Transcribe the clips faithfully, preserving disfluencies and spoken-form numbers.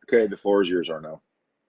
Okay, the floor is yours, Arnaud.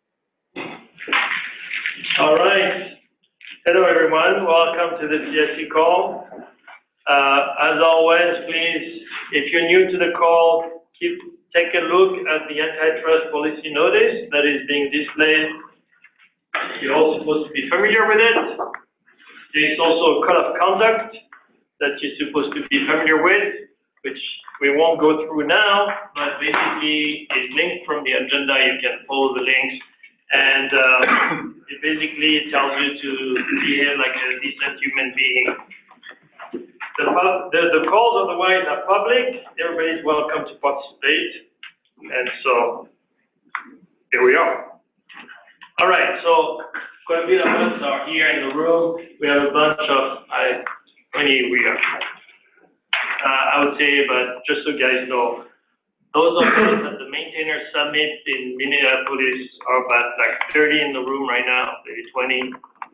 All right. Hello, everyone. Welcome to the T S C call. Uh, as always, please, if you're new to the call, keep take a look at the antitrust policy notice that is being displayed. You're all supposed to be familiar with it. There's also a code of conduct that you're supposed to be familiar with, which we won't go through now, but basically it's linked from the agenda. You can follow the links, and uh, it basically tells you to behave like a decent human being. The, the, the calls otherwise are public. Everybody's welcome to participate, and so here we are. All right, so quite a bit of us are here in the room. We have a bunch of, I, how many we are? Uh, I would say, but just so you guys know, those of us at the Maintainer Summit in Minneapolis are about like thirty in the room right now, maybe twenty.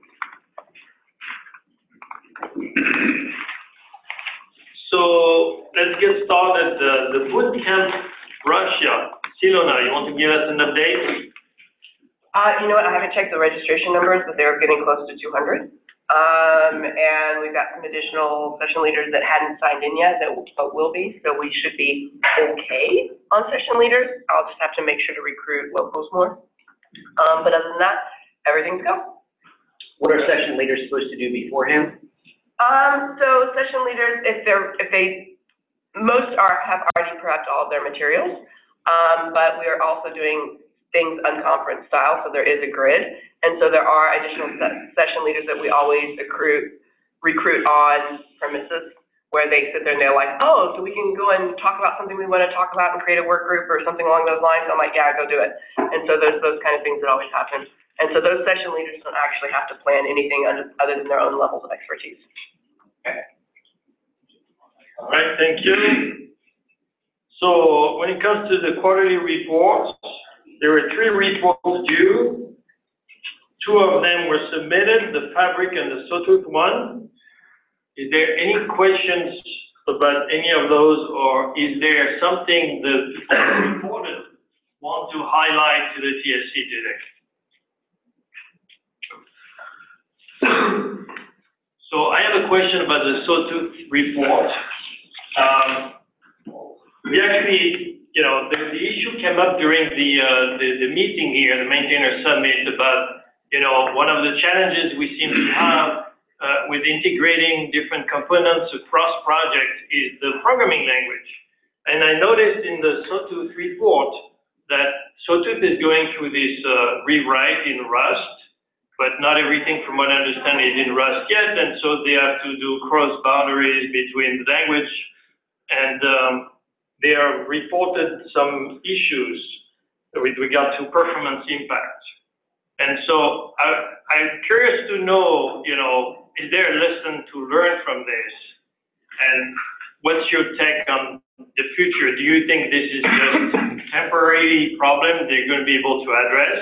So let's get started. The, the boot camp Russia. Silona, you want to give us an update? Uh, you know what, I haven't checked the registration numbers, but they're getting close to two hundred. Um, and we've got some additional session leaders that hadn't signed in yet, that but will be, so we should be okay on session leaders. I'll just have to make sure to recruit locals more. Um, but other than that, everything's go. What are session leaders supposed to do beforehand? Um, so session leaders, if they're, if they, most are, have already prepped all of their materials, um, but we are also doing things unconference style, so there is a grid, and so there are additional se session leaders that we always accrue, recruit on premises, where they sit there and they're like, oh, so we can go and talk about something we want to talk about and create a work group or something along those lines. I'm like, yeah, go do it. And so there's those kind of things that always happen. And so those session leaders don't actually have to plan anything other, other than their own levels of expertise. Okay. All right, thank you. So when it comes to the quarterly reports, there were three reports due. Two of them were submitted, the Fabric and the Sawtooth one. Is there any questions about any of those, or is there something that the reporters want to highlight to the T S C today? So I have a question about the Sawtooth report. Um, we actually, you know, the, the issue came up during the, uh, the, the meeting here, the Maintainer Summit, about, you know, one of the challenges we seem to have uh, with integrating different components across projects is the programming language. And I noticed in the Sawtooth report that Sawtooth is going through this uh, rewrite in Rust, but not everything, from what I understand, is in Rust yet, and so they have to do cross boundaries between the language, and um, they are reported some issues with regard to performance impact. And so I, I'm curious to know, you know, is there a lesson to learn from this? And what's your take on the future? Do you think this is just a temporary problem they're going to be able to address?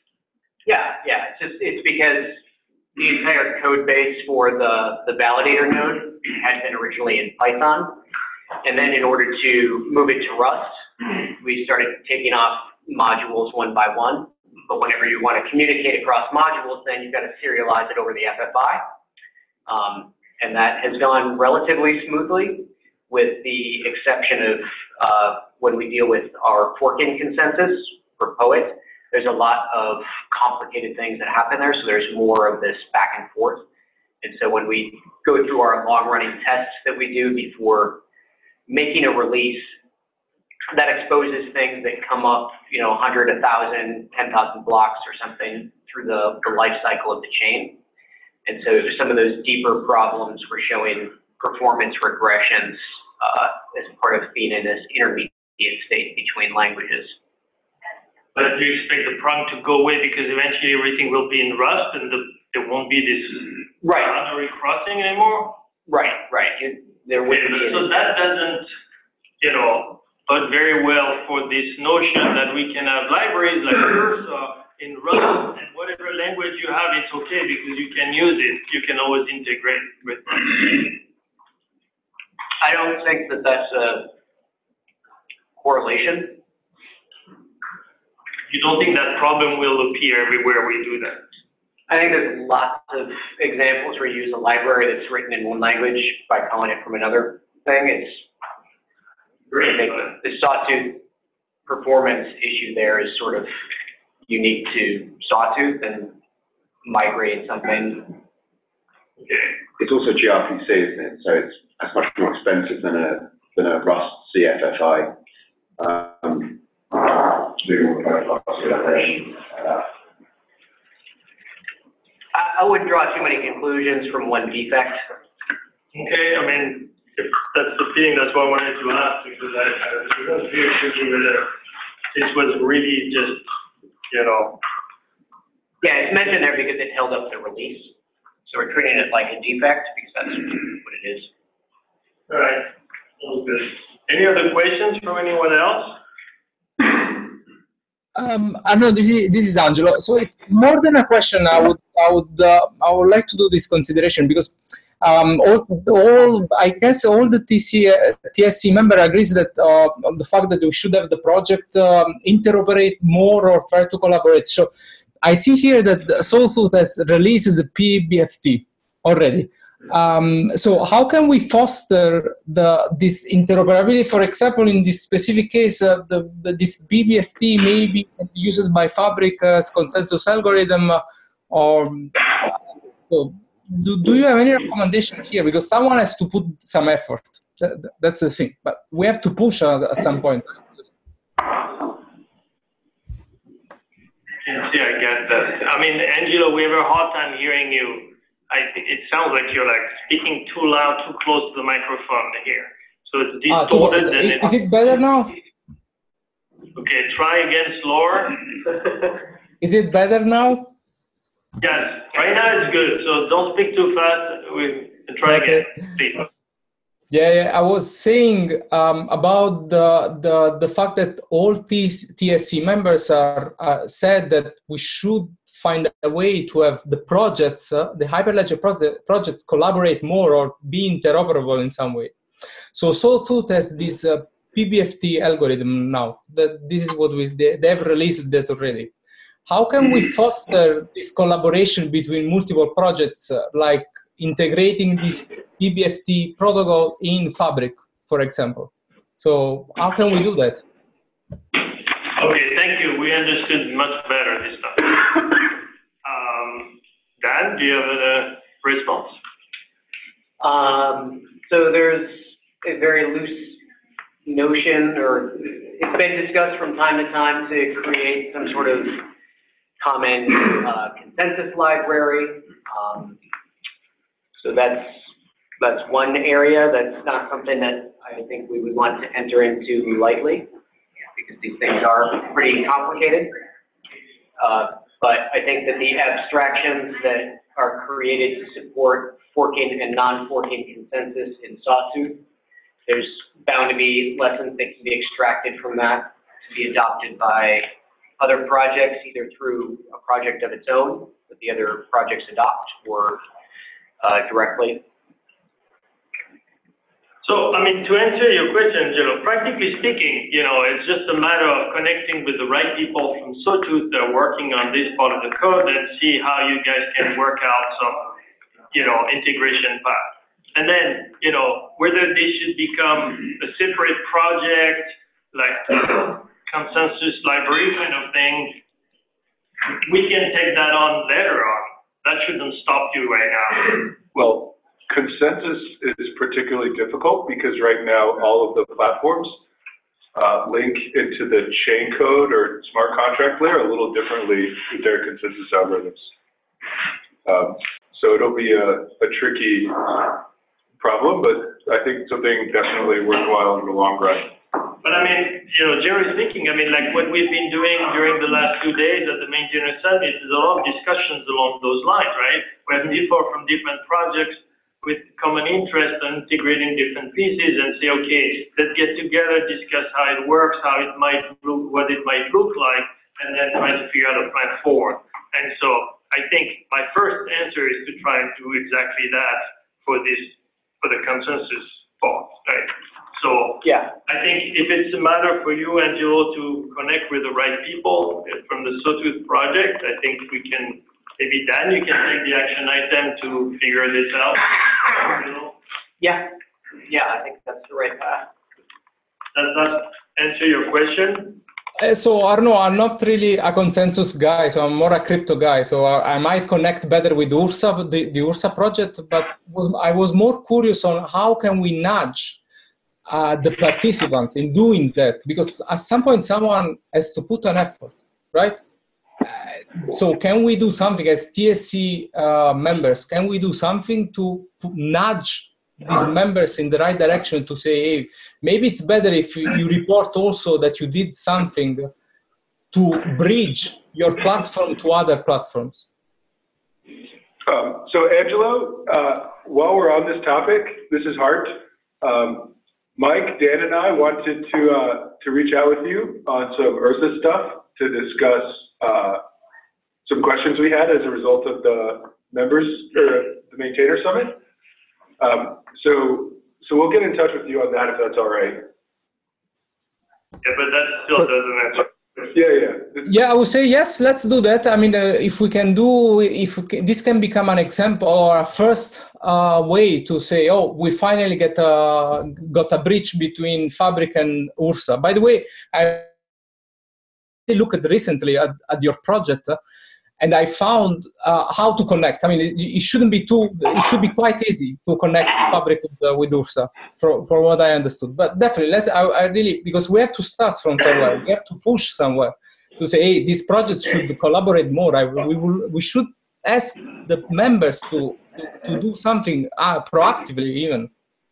Yeah, yeah, it's just, it's because the entire code base for the, the validator node had been originally in Python. And then in order to move it to Rust, we started taking off modules one by one. But whenever you want to communicate across modules, then you've got to serialize it over the F F I. Um, and that has gone relatively smoothly, with the exception of uh, when we deal with our forking consensus for POET. There's a lot of complicated things that happen there, so there's more of this back and forth. And so when we go through our long-running tests that we do before making a release, that exposes things that come up, you know, one hundred, one thousand, ten thousand blocks or something through the, the life cycle of the chain. And so some of those deeper problems were showing performance regressions uh, as part of being in this intermediate state between languages. But do you expect the prong to go away because eventually everything will be in Rust and the, there won't be this right. boundary crossing anymore? Right, right. It, there okay, would be so that doesn't, you know, bode very well for this notion that we can have libraries like Cursor in Rust, and whatever language you have, it's okay because you can use it. You can always integrate with it. I don't think that that's a correlation. don't think that problem will appear everywhere we do that. I think there's lots of examples where you use a library that's written in one language by calling it from another thing. It's, I think the Sawtooth performance issue there is sort of unique to Sawtooth and migrating something. Okay. It's also G R P C, isn't it? So it's, it's much more expensive than a than a Rust C F F I. Um, doing all the collaboration. Uh, I, I wouldn't draw too many conclusions from one defect. Okay, I mean, if that's the feeling, that's why I wanted to ask, because I, I was very thinking whether this was really just, you know. Yeah, it's mentioned there because it held up the release. So we're treating it like a defect because that's what it is. All right, all good. Any other questions from anyone else? Um, I know this is this is Angelo. So it's more than a question. I would I would uh, I would like to do this consideration because um, all all I guess all the T C, uh, T S C member agrees that uh, on the fact that we should have the project um, interoperate more or try to collaborate. So I see here that Sawtooth has released the P B F T already. Um, so how can we foster the this interoperability? For example, in this specific case, uh, the, the, this P B F T may be used by Fabric as consensus algorithm, uh, or so do, do you have any recommendation here? Because someone has to put some effort. That, that's the thing. But we have to push uh, at some point. Yeah, I get that. I mean, Angelo, we have a hard time hearing you. I think it sounds like you're like speaking too loud, too close to the microphone here. So it's distorted. Uh, and is, it's, is it better now? Okay, try again slower. Is it better now? Yes, right now it's good. So don't speak too fast. We try Okay. again, please. Yeah, yeah, I was saying um, about the, the the fact that all T S C members are uh, said that we should find a way to have the projects, uh, the Hyperledger project, projects collaborate more or be interoperable in some way. So Sawtooth has this uh, P B F T algorithm now. That this is what we they, they have released that already. How can we foster this collaboration between multiple projects, uh, like integrating this P B F T protocol in Fabric, for example? So how can we do that? Okay, thank you. We understood much better this time. Um, Dan, do you have a response? Um, so there's a very loose notion, or it's been discussed from time to time to create some sort of common uh, consensus library. Um, so that's that's one area. That's not something that I think we would want to enter into lightly, because these things are pretty complicated. Uh, but I think that the abstractions that are created to support forking and non-forking consensus in Sawtooth, there's bound to be lessons that can be extracted from that to be adopted by other projects, either through a project of its own that the other projects adopt, or uh, directly. So, I mean, to answer your question, Angelo, practically speaking, you know, it's just a matter of connecting with the right people from Sawtooth that are working on this part of the code and see how you guys can work out some, you know, integration path. And then, you know, whether this should become a separate project, like a consensus library kind of thing, we can take that on later on. That shouldn't stop you right now. Well, consensus is particularly difficult because right now all of the platforms uh, link into the chain code or smart contract layer a little differently with their consensus algorithms. Um, so it'll be a, a tricky problem, but I think something definitely worthwhile in the long run. But I mean, you know, generally speaking, I mean, like what we've been doing during the last two days at the Maintainer Summit is a lot of discussions along those lines, right? We have people from different projects with common interest and integrating different pieces and say, okay, let's get together, discuss how it works, how it might look, what it might look like, and then try to figure out a plan forward. And so I think my first answer is to try and do exactly that for this, for the consensus part, right? So So Yeah, I think if it's a matter for you, Angelo, to connect with the right people from the Sawtooth project, I think we can, maybe Dan, you can take the action item to figure this out. You know? yeah, yeah, I think that's the right path. Does that answer your question? Uh, So Arno, I'm not really a consensus guy, so I'm more a crypto guy. So I, I might connect better with Ursa, the, the Ursa project, but was, I was more curious on how can we nudge uh, the participants in doing that, because at some point someone has to put an effort, right? Uh, so can we do something as T S C uh, members? Can we do something to, to nudge these members in the right direction to say, hey, maybe it's better if you, you report also that you did something to bridge your platform to other platforms? Um, so Angelo, uh, while we're on this topic, this is Hart. Um, Mike, Dan, and I wanted to uh, to reach out with you on some Ursa stuff to discuss uh, some questions we had as a result of the members or the maintainer summit. Um, so so we'll get in touch with you on that if that's all right. Yeah, but that still doesn't answer. Yeah, yeah. Yeah, I would say yes, let's do that. I mean, uh, if we can do, if we can, this can become an example or a first uh, way to say, oh, we finally get a, got a bridge between Fabric and Ursa. By the way, I looked recently at, at your project uh, and I found uh, how to connect. I mean, it, it shouldn't be too, it should be quite easy to connect Fabric with, uh, with Ursa, for, for what I understood. But definitely, let's, I, I really, because we have to start from somewhere, we have to push somewhere to say, hey, these projects should collaborate more. I, we, will, we should ask the members to, to, to do something uh, proactively even.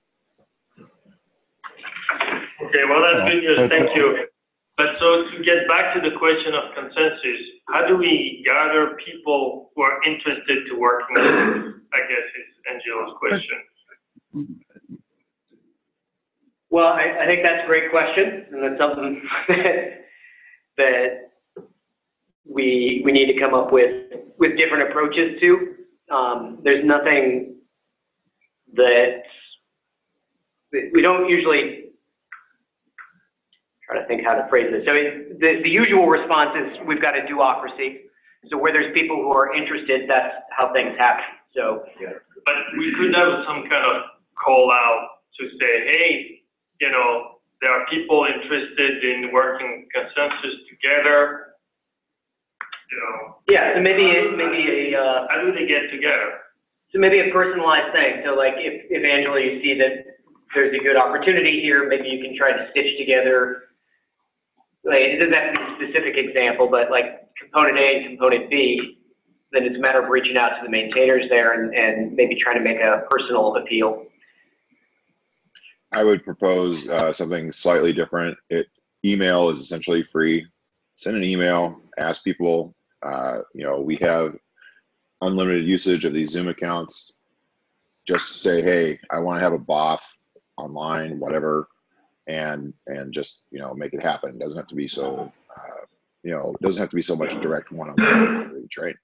Okay, well, that's good news, thank you. But so to get back to the question of consensus, how do we gather people who are interested to working on it? I guess is Angelo's question. Well, I, I think that's a great question, and that's something that, that we we need to come up with with different approaches to. Um, there's nothing that we don't usually. Try to think how to phrase this. So it, the, the usual response is we've got a duocracy. So where there's people who are interested, that's how things happen. So, yeah. But we could have some kind of call out to say, hey, you know, there are people interested in working consensus together. You know. Yeah. So maybe a, maybe a. Uh, how do they get together? So maybe a personalized thing. So like if if Angela, you see that there's a good opportunity here, maybe you can try to stitch together. Like, it doesn't have to be a specific example, but like component A and component B, then it's a matter of reaching out to the maintainers there and, and maybe trying to make a personal appeal. I would propose uh, something slightly different. It, email is essentially free. Send an email, ask people, uh, you know, we have unlimited usage of these Zoom accounts. Just say, hey, I want to have a B O F online, whatever. and and just, you know, make it happen. It doesn't have to be so, uh, you know, it doesn't have to be so much direct one-on-one reach, right?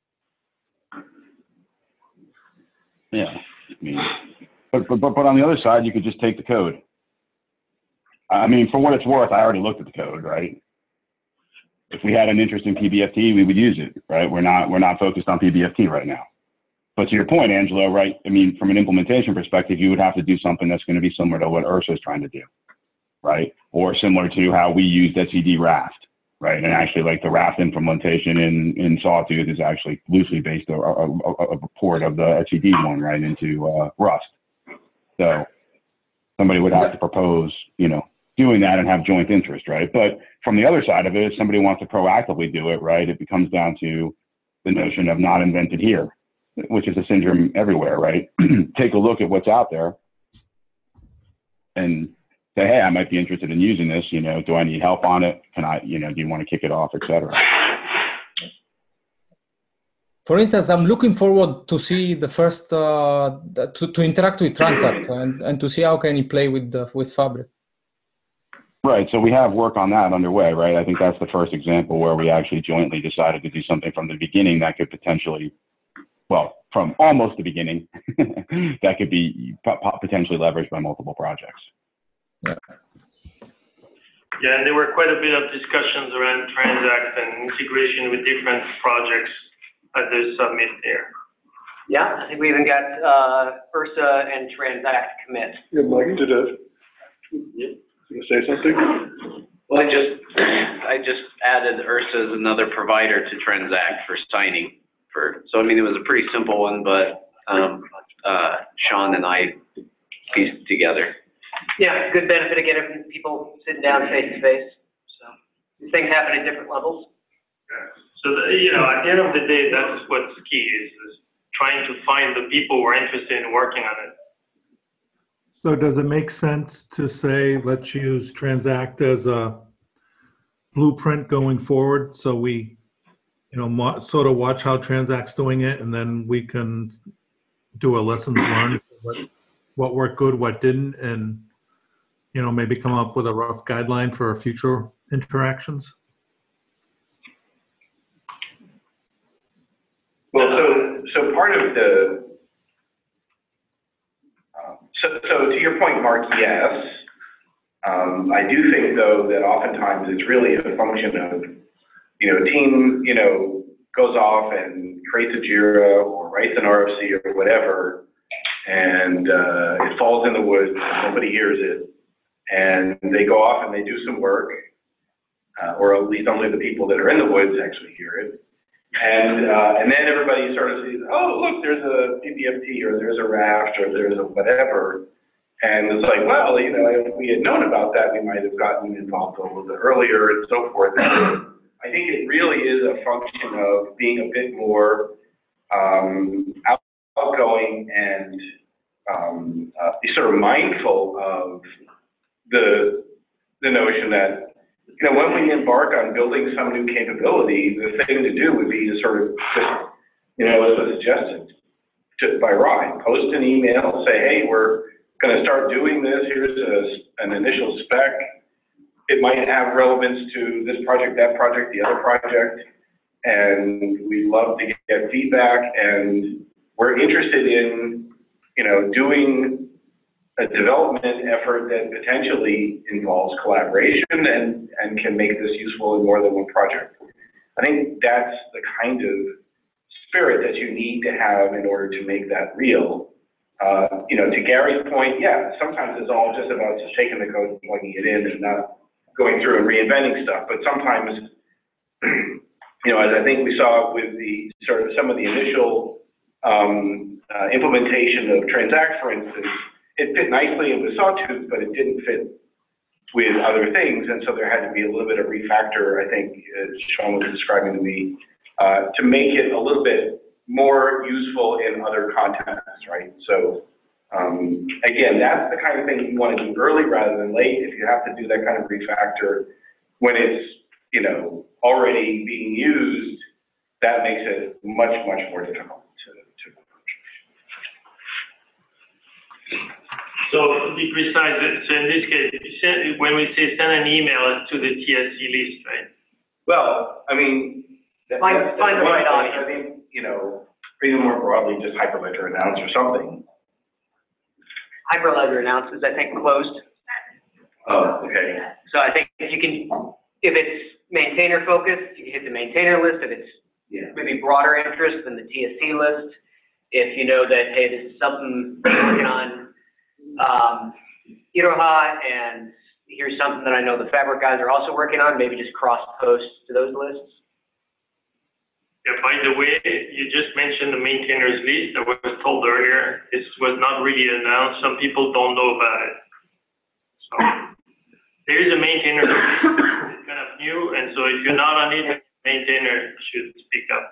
Yeah, I mean, but, but, but on the other side, you could just take the code. I mean, for what it's worth, I already looked at the code, right? If we had an interest in P B F T, we would use it, right? We're not, we're not focused on P B F T right now. But to your point, Angelo, right? I mean, from an implementation perspective, you would have to do something that's going to be similar to what Ursa is trying to do, right? Or similar to how we used S E D Raft, right? And actually, like the Raft implementation in, in Sawtooth is actually loosely based on a, a, a port of the S E D one, right, into uh, Rust. So somebody would have to propose, you know, doing that and have joint interest, right? But from the other side of it, if somebody wants to proactively do it, right, it becomes down to the notion of not invented here, which is a syndrome everywhere, right? Take a look at what's out there and say, hey, I might be interested in using this. You know, do I need help on it? Can I, you know, do you want to kick it off, et cetera? For instance, I'm looking forward to see the first, uh, to, to interact with Transact and, and to see how can you play with, the, with Fabric. Right. So we have work on that underway, right? I think that's the first example where we actually jointly decided to do something from the beginning that could potentially, well, from almost the beginning, that could be potentially leveraged by multiple projects. Yeah, and there were quite a bit of discussions around Transact and integration with different projects at the summit there. Yeah, I think we even got, uh, Ursa and Transact commit. Yeah, Mike, did a, you gonna say something? Well, I just, I just added Ursa as another provider to Transact for signing for, so I mean, it was a pretty simple one, but, um, uh, Sean and I pieced it together. Yeah, good benefit of getting people sitting down face to face. So these things happen at different levels. So, the, you know, at the end of the day, that's what's key is, is trying to find the people who are interested in working on it. So does it make sense to say, let's use Transact as a blueprint going forward? So we, you know, mo- sort of watch how Transact's doing it, and then we can do a lessons learned, what, what worked good, what didn't, and, you know, maybe come up with a rough guideline for future interactions? Well, so, so part of the, um, so, so to your point, Mark, yes. Um, I do think though that oftentimes it's really a function of, you know, a team, you know, goes off and creates a JIRA or writes an R F C or whatever, and uh, it falls in the woods, and nobody hears it, and they go off and they do some work, uh, or at least only the people that are in the woods actually hear it. And uh, and then everybody sort of sees, oh, look, there's a P P F T, or there's a raft, or there's a whatever. And it's like, well, you know, if we had known about that, we might have gotten involved a little bit earlier and so forth. And I think it really is a function of being a bit more um, outgoing and um, uh, sort of mindful of the the notion that, you know, when we embark on building some new capability, the thing to do would be to sort of, just, you know, as was suggested to, by Ryan, post an email, say, hey, we're going to start doing this. Here's a, an initial spec. It might have relevance to this project, that project, the other project, and we'd love to get feedback. And we're interested in, you know, doing a development effort that potentially involves collaboration and, and can make this useful in more than one project. I think that's the kind of spirit that you need to have in order to make that real. Uh, you know, to Gary's point, yeah, sometimes it's all just about just taking the code and plugging it in and not going through and reinventing stuff. But sometimes, you know, as I think we saw with the sort of some of the initial um, uh, implementation of Transact, for instance, it fit nicely with Sawtooth, but it didn't fit with other things. And so there had to be a little bit of refactor, I think, as Sean was describing to me, uh, to make it a little bit more useful in other contexts, right? So um, again, that's the kind of thing you want to do early rather than late. If you have to do that kind of refactor when it's, you know, already being used, that makes it much, much more difficult to, to approach. So to be precise, so in this case, you send, when we say send an email, it's to the T S C list, right? Well, I mean, that, Find- that's, find that's the right one audience. thing. I think, you know, even more broadly, just Hyperledger announce or something. Hyperledger announces, I think, closed. Oh, okay. So I think if you can, if it's maintainer focused, you can hit the maintainer list. If it's Yeah. maybe broader interest than the T S C list. If you know that, hey, this is something we're working on, um, Iroha, and here's something that I know the Fabric guys are also working on, maybe just cross post to those lists. Yeah, by the way, you just mentioned the maintainers list. I was told earlier, this was not really announced. Some people don't know about it. So there is a maintainer list, it's kind of new, and so if you're not on it, maintainer should speak up.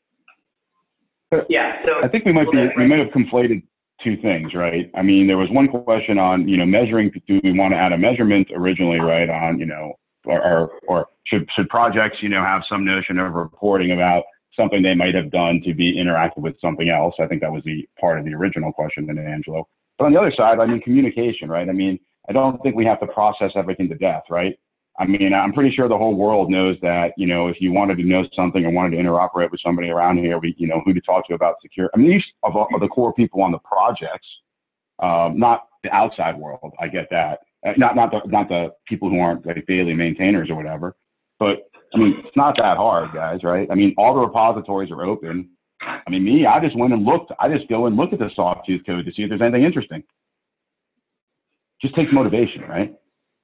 Yeah, so. I think we might be, we might have conflated two things, right? I mean, there was one question on, you know, measuring, do we want to add a measurement originally, right, on, you know, or, or, or should, should projects, you know, have some notion of reporting about something they might have done to be interactive with something else? I think that was the part of the original question then, Angelo. But on the other side, I mean, communication, right? I mean, I don't think we have to process everything to death, right? I mean, I'm pretty sure the whole world knows that, you know, if you wanted to know something or wanted to interoperate with somebody around here, we, you know, who to talk to about secure. I mean, these of, of the core people on the projects, um, not the outside world. I get that. Uh, Not, not the, not the people who aren't like daily maintainers or whatever, but I mean, it's not that hard, guys, right? I mean, all the repositories are open. I mean, me, I just went and looked. I just go and look at the Sawtooth code to see if there's anything interesting. Just takes motivation, right?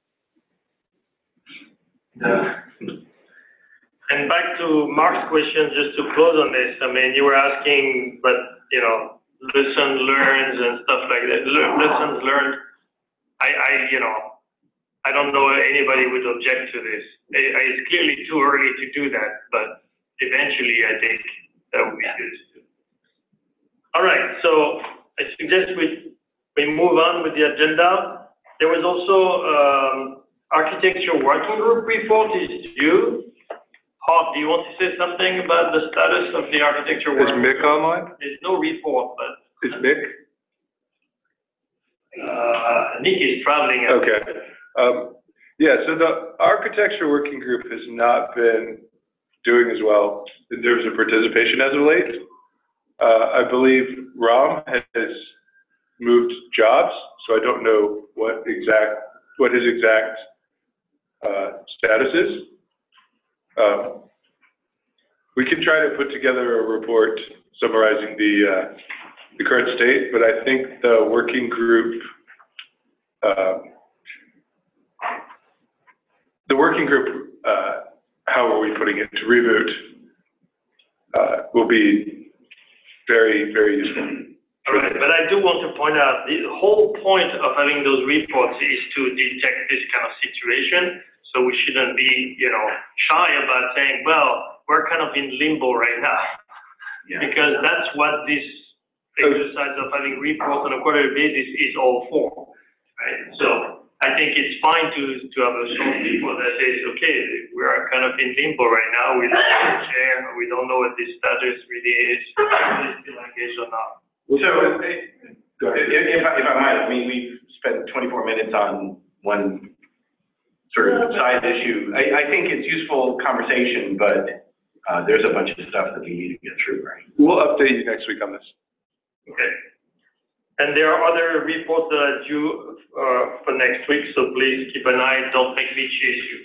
Yeah. And back to Mark's question, just to close on this, I mean, you were asking, but, you know, lessons learned and stuff like that. Le- lessons learned, I, I, you know, I don't know anybody would object to this. It, it's clearly too early to do that, but eventually I think that would be good. All right, so I suggest we, we move on with the agenda. There was also um, architecture working group report is due. Bob, do you want to say something about the status of the architecture Is working Mick group? online? There's no report, but Is Mick? uh, Nick is traveling. Okay. Um, yeah, so the architecture working group has not been doing as well in terms of participation as of late. Uh, I believe Ram has moved jobs, so I don't know what exact, what his exact uh, status is. Um, we can try to put together a report summarizing the uh, the current state, but I think the working group, uh, the working group, uh, how are we putting it, to reboot, uh, will be very, very useful. All right, but I do want to point out, the whole point of having those reports is to detect this kind of situation. So we shouldn't be, you know, shy about saying, well, we're kind of in limbo right now. Yeah. Because that's what this exercise of having reports on a quarterly basis is all for, right? So I think it's fine to, to have a short report that says, okay, we are kind of in limbo right now. We don't have a chair. We don't know what this status really is. Is still engaged or not. So, if, if I, if I might, I mean, we've spent twenty-four minutes on one sort of side issue. I, I think it's useful conversation, but uh, there's a bunch of stuff that we need to get through, right? We'll update you next week on this. Okay. And there are other reports that are due uh, for next week, so please keep an eye. Don't make me chase you.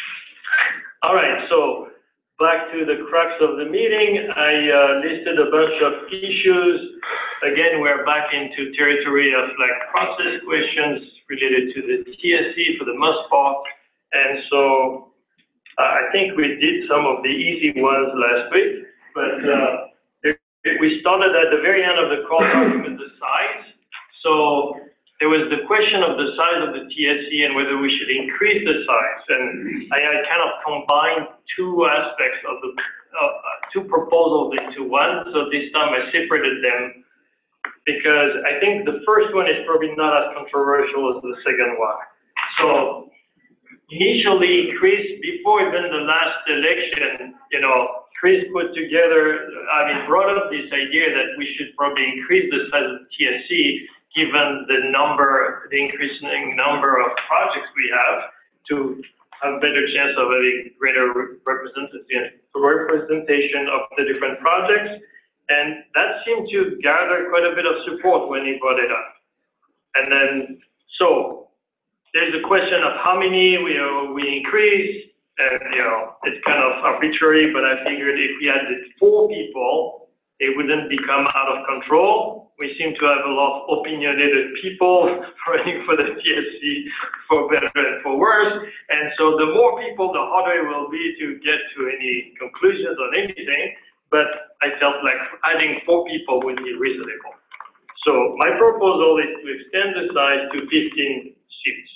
All right, so back to the crux of the meeting. I uh, listed a bunch of issues. Again, we're back into territory of like process questions related to the T S C for the most part. And so uh, I think we did some of the easy ones last week, but uh, we started at the very end of the call talking with the size. So there was the question of the size of the T S C and whether we should increase the size. And I, I kind of combined two aspects of the uh, two proposals into one. So this time I separated them because I think the first one is probably not as controversial as the second one. So initially, Chris, before even the last election, you know, Chris put together, I mean, brought up this idea that we should probably increase the size of the T S C given the number, the increasing number of projects we have to have a better chance of having greater representation, representation of the different projects. And that seemed to gather quite a bit of support when he brought it up. And then, so there's a question of how many we, uh, we increase, and you know, it's kind of arbitrary, but I figured if we had four people, it wouldn't become out of control. We seem to have a lot of opinionated people running for the T S C for better and for worse. And so the more people, the harder it will be to get to any conclusions on anything. But I felt like adding four people would be reasonable. So my proposal is to extend the size to fifteen seats.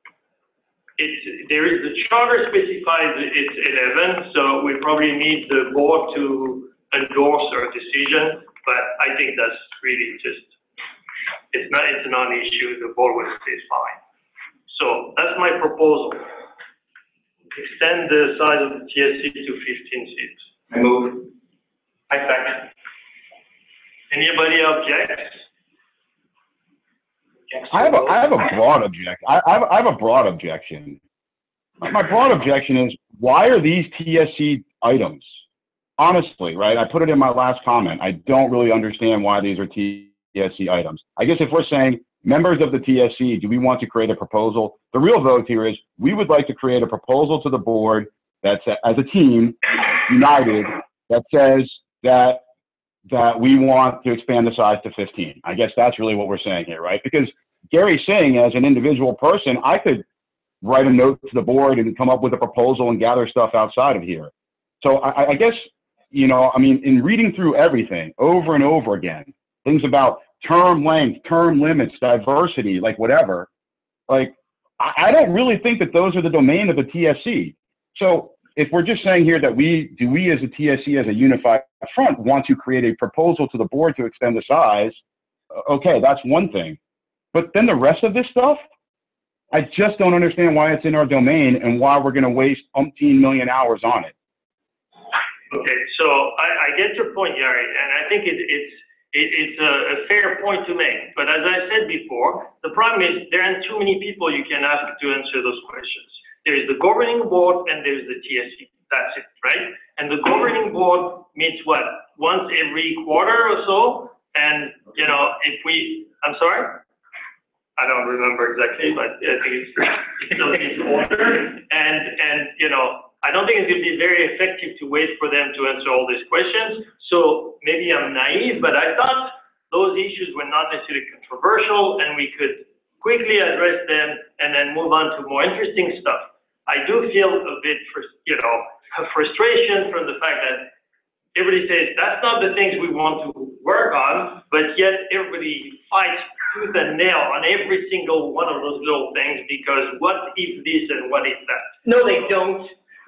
It's, there is, the charter specifies it's eleven, so we probably need the board to endorse our decision, but I think that's really just, it's not, it's a non-issue, the board will say fine. So that's my proposal. Extend the size of the T S C to fifteen seats. I move. I second. Anybody objects? I have a, I have a broad objection. I, I, have, I have a broad objection. My broad objection is, why are these T S C items? Honestly, right? I put it in my last comment. I don't really understand why these are T S C items. I guess if we're saying members of the T S C, do we want to create a proposal? The real vote here is we would like to create a proposal to the board that's, as a team, united, that says that that we want to expand the size to fifteen. I guess that's really what we're saying here, right? Because Gary's saying, as an individual person, I could write a note to the board and come up with a proposal and gather stuff outside of here. So I, I guess, you know, I mean, in reading through everything over and over again, things about term length, term limits, diversity, like whatever, like, I, I don't really think that those are the domain of the T S C. So if we're just saying here that we, do we as a T S C, as a unified front, want to create a proposal to the board to extend the size, okay, that's one thing. But then the rest of this stuff, I just don't understand why it's in our domain and why we're going to waste umpteen million hours on it. Okay, so I, I get your point, Gary, and I think it, it's it, it's a, a fair point to make. But as I said before, the problem is there aren't too many people you can ask to answer those questions. There's the governing board and there's the T S C. That's it, right? And the governing board meets what, once every quarter or so? And, you know, if we, I'm sorry? I don't remember exactly, but I think it's, it's still this order. And, and, you know, I don't think it's going to be very effective to wait for them to answer all these questions. So maybe I'm naive, but I thought those issues were not necessarily controversial and we could quickly address them and then move on to more interesting stuff. I do feel a bit, you know, a frustration from the fact that everybody says that's not the things we want to work on, but yet everybody fights tooth and nail on every single one of those little things because what if this and what if that? No, they don't.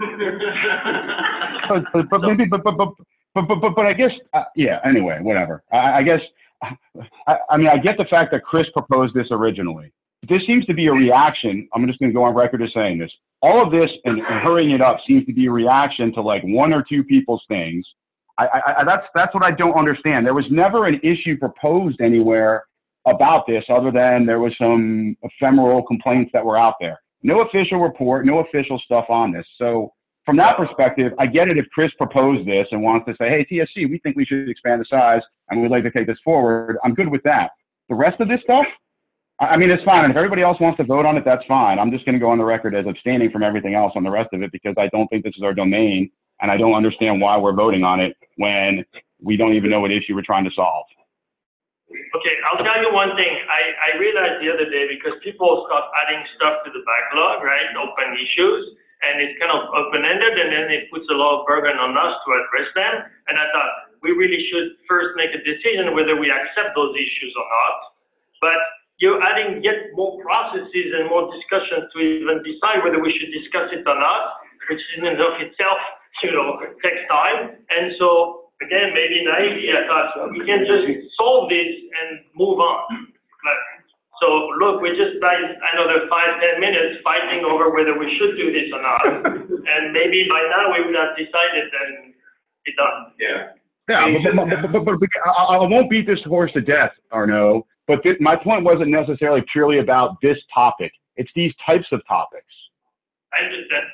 but, but, but maybe, but, but, but, but, but, but, but I guess, uh, yeah, anyway, whatever. I, I guess, I, I mean, I get the fact that Chris proposed this originally. This seems to be a reaction. I'm just going to go on record as saying this. All of this and, and hurrying it up seems to be a reaction to like one or two people's things. I, I, I, that's, that's what I don't understand. There was never an issue proposed anywhere about this other than there was some ephemeral complaints that were out there. No official report, no official stuff on this. So from that perspective, I get it if Chris proposed this and wants to say, hey, T S C, we think we should expand the size and we'd like to take this forward. I'm good with that. The rest of this stuff, I mean, it's fine. And if everybody else wants to vote on it, that's fine. I'm just going to go on the record as abstaining from everything else on the rest of it because I don't think this is our domain and I don't understand why we're voting on it when we don't even know what issue we're trying to solve. Okay, I'll tell you one thing. I, I realized the other day because people start adding stuff to the backlog, right, open issues, and it's kind of open-ended, and then it puts a lot of burden on us to address them. And I thought we really should first make a decision whether we accept those issues or not. But you're adding yet more processes and more discussions to even decide whether we should discuss it or not, which in and of itself, you know, takes time. And so, again, maybe naively, I thought we can just solve this and move on. But, so look, we just spent another five, ten minutes fighting over whether we should do this or not. And maybe by now we would have decided and be done. Yeah. Yeah, but, but, but, but, but I, I won't beat this horse to death, Arnaud. But th my point wasn't necessarily purely about this topic. It's these types of topics. I understand.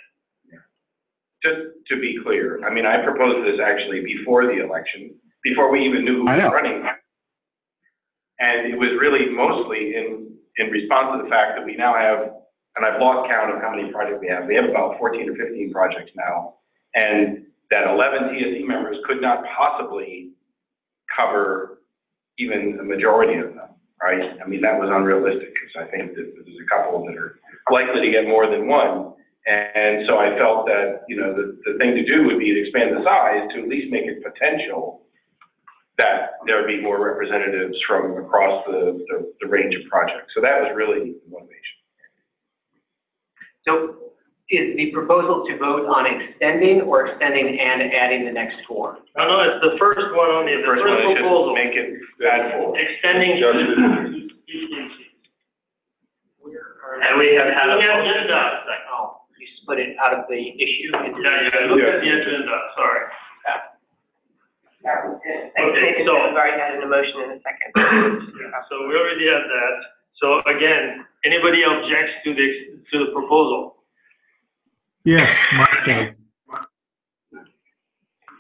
Just to be clear, I mean, I proposed this actually before the election, before we even knew who was running. And it was really mostly in, in response to the fact that we now have, and I've lost count of how many projects we have. We have about fourteen or fifteen projects now. And that eleven T S C members could not possibly cover even the majority of them, right? I mean, that was unrealistic because I think that there's a couple that are likely to get more than one. And so I felt that, you know, the, the thing to do would be to expand the size to at least make it potential that there would be more representatives from across the, the, the range of projects. So that was really the motivation. So is the proposal to vote on extending or extending and adding the next four? No, no, it's the first one only, the First first one is just proposal. make it add full. Extending. And we have had a The motion. agenda. Oh, you split it out of the issue into. Yeah, yeah, look at the agenda, sorry. Okay, so we've already had an emotion in a second. So we already had that. So again, anybody objects to the, to the proposal? Yes, Mike does.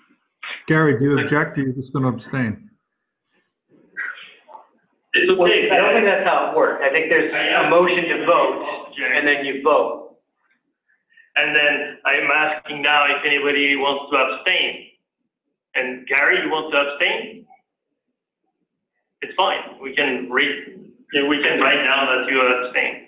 Gary, do you object or are you just going to abstain? It's okay. I don't think that's how it works. I think there's a motion to vote, and then you vote. And then I'm asking now if anybody wants to abstain. And Gary, you want to abstain? It's fine. We can read, we can write down that you abstain.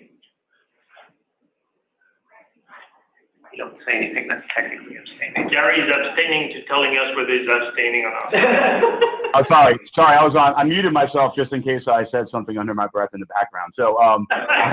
You don't say anything that's technically abstaining. Gary is abstaining to telling us whether he's abstaining or not. Oh, sorry, sorry, I was on, I muted myself just in case I said something under my breath in the background. So, um,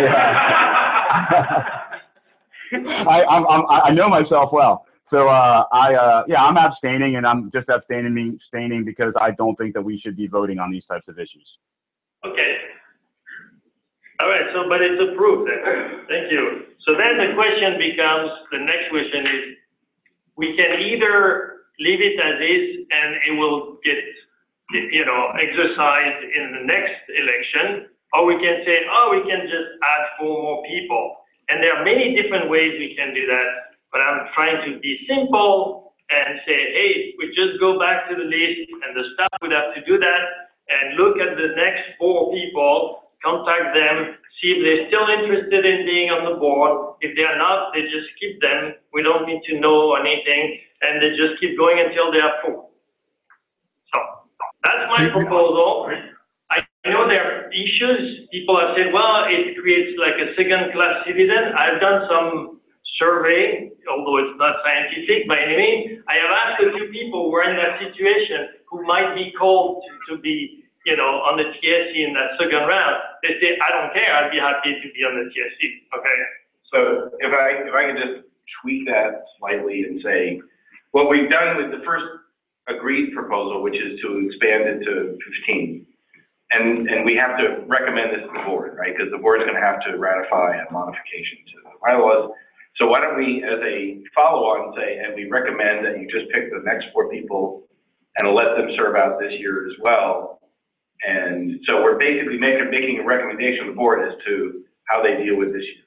I, I'm, I'm, I know myself well. So, uh, I, uh, yeah, I'm abstaining, and I'm just abstaining, abstaining because I don't think that we should be voting on these types of issues. Okay. All right, so, but it's approved then. Thank you. So then the question becomes, the next question is, we can either leave it as is and it will get, you know, exercised in the next election, or we can say, oh, we can just add four more people. And there are many different ways we can do that, but I'm trying to be simple and say, hey, we just go back to the list and the staff would have to do that and look at the next four people, contact them, see if they're still interested in being on the board. If they're not, they just keep them. We don't need to know anything, and they just keep going until they are full. So that's my proposal. I know there are issues. People have said, well, it creates like a second-class citizen. I've done some survey, although it's not scientific by any means. I have asked a few people who are in that situation who might be called to, to be, you know, on the T S C in that second round. They say, I don't care, I'd be happy to be on the T S C, okay? So if I, if I could just tweak that slightly and say, what we've done with the first agreed proposal, which is to expand it to fifteen, and, and we have to recommend this to the board, right? Because the board's gonna have to ratify a modification to the bylaws. So why don't we, as a follow-on, say, and we recommend that you just pick the next four people and let them serve out this year as well. And so we're basically making, making a recommendation to the board as to how they deal with this year.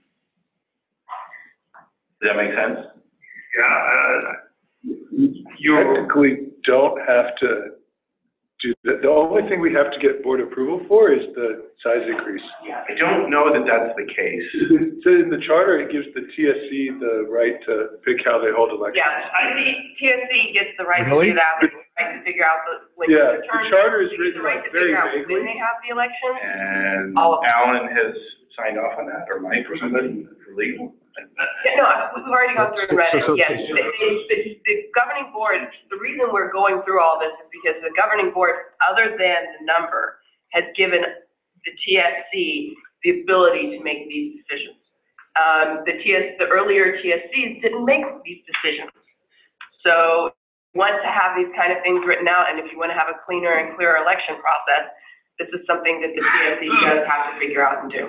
Does that make sense? Yeah, uh, You you're, technically don't have to do that. The only thing we have to get board approval for is the size increase. I don't know that that's the case. So in the charter, it gives the T S C the right to pick how they hold elections. Yeah, I think T S C gets the right to Really? do that, we right to figure out the, when Yeah, the the term. charter is they get the written right like to figure very out vaguely. when they have the election. And All of it. Alan has signed off on that, or Mike or somebody for legal. Yeah, no, we've already gone through and read it, So- so- yes. so- The, the, the governing board, the reason we're going through all this is because the governing board, other than the number, has given the T S C the ability to make these decisions. Um, the T S, the earlier T S Cs didn't make these decisions. So, you want to have these kind of things written out, and if you want to have a cleaner and clearer election process, this is something that the T S C does have to figure out and do.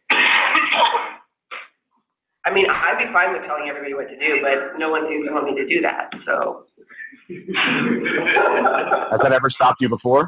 I mean, I'd be fine with telling everybody what to do, but no one seems to want me to do that, so. Has that ever stopped you before?